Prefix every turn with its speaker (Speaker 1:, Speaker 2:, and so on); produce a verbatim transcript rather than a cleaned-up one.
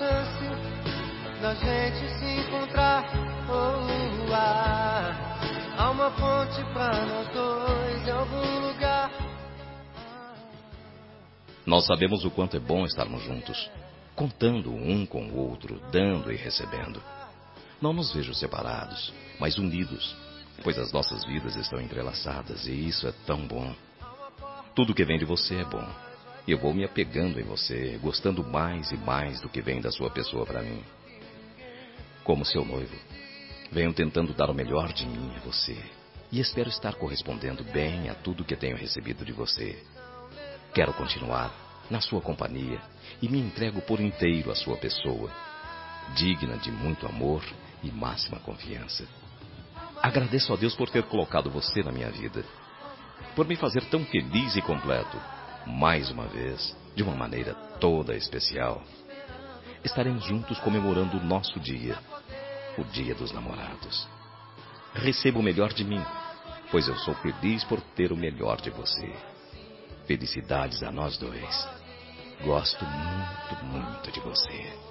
Speaker 1: chance da gente se encontrar. Oh, ah, há uma ponte pra nós dois em algum lugar.
Speaker 2: Nós sabemos o quanto é bom estarmos juntos, contando um com o outro, dando e recebendo. Não nos vejo separados, mas unidos, pois as nossas vidas estão entrelaçadas e isso é tão bom. Tudo que vem de você é bom. Eu vou me apegando em você, gostando mais e mais do que vem da sua pessoa para mim. Como seu noivo, venho tentando dar o melhor de mim a você e espero estar correspondendo bem a tudo que tenho recebido de você. Quero continuar na sua companhia e me entrego por inteiro à sua pessoa, digna de muito amor e máxima confiança. Agradeço a Deus por ter colocado você na minha vida, por me fazer tão feliz e completo, mais uma vez, de uma maneira toda especial. Estaremos juntos comemorando o nosso dia, o Dia dos Namorados. Receba o melhor de mim, pois eu sou feliz por ter o melhor de você. Felicidades a nós dois. Gosto muito, muito de você.